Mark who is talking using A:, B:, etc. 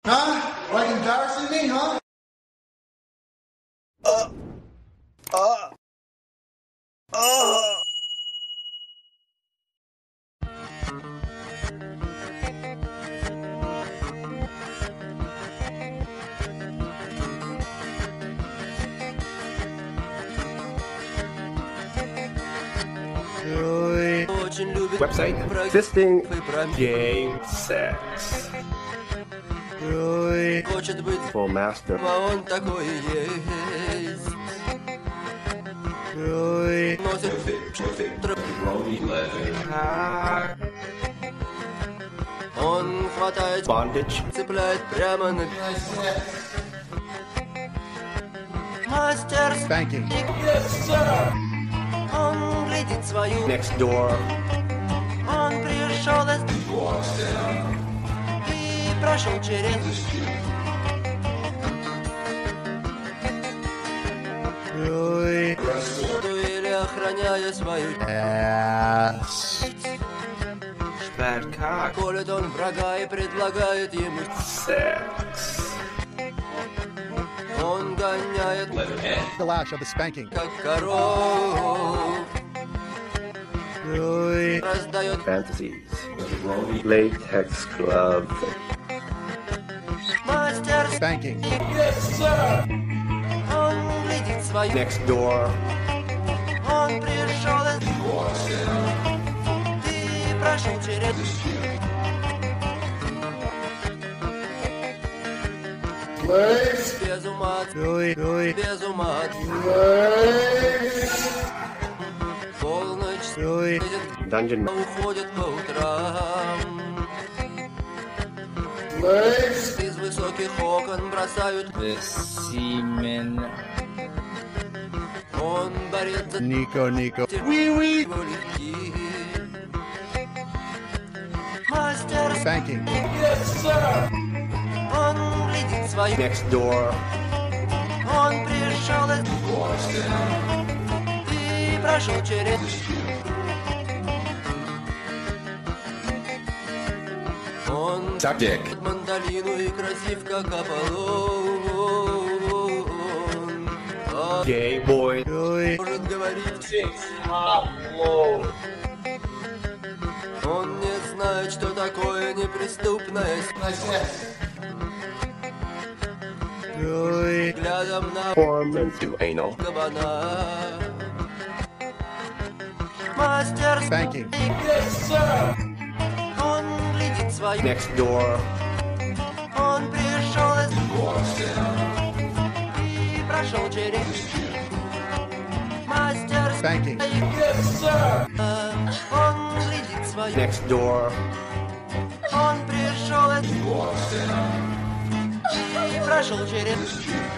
A: Huh? Like embarrassing me, huh?
B: Website Fisting Game Sex. Full master.
C: Он такой есть. Носит он хватает,
B: Bondage.
C: цепляет прямо на мастер
A: Spanking.
C: он глядит свою.
B: Next door.
C: Он пришел и прошел через. Или охраняя свою.
B: Bad cock.
C: Колет он врага и предлагает ему.
B: Sex.
C: Он гоняет
A: The lash of the spanking.
C: как коров. Раздает
B: Fantasies. Latex glove.
C: мастер.
A: Spanking.
C: Он глядит свою.
B: Next door.
C: Он пришел и прошел через. Без ума, без ума. Полночь сидит,
B: Dungeon.
C: уходит по утрам. Из высоких окон бросают.
D: Semen.
C: Он борется.
A: Nico.
C: Его легкие. Мастер.
A: Spanking.
C: Он глядит свою.
B: Next door.
C: Он пришел и прошел через. Он
B: Suck dick.
C: мандолину и красив, как Аполлон.
B: Gay boy.
C: Может говорить. Он не знает, что такое неприступность. Взглядом на
B: Form into anal.
C: кабана. Мастер.
A: Spanking.
C: Он глядит свою.
B: Next door.
C: Он пришел и прошел через. Мастер.
A: Spanking.
C: Он глядит свою.
B: Next door.
C: Он пришел и прошел через.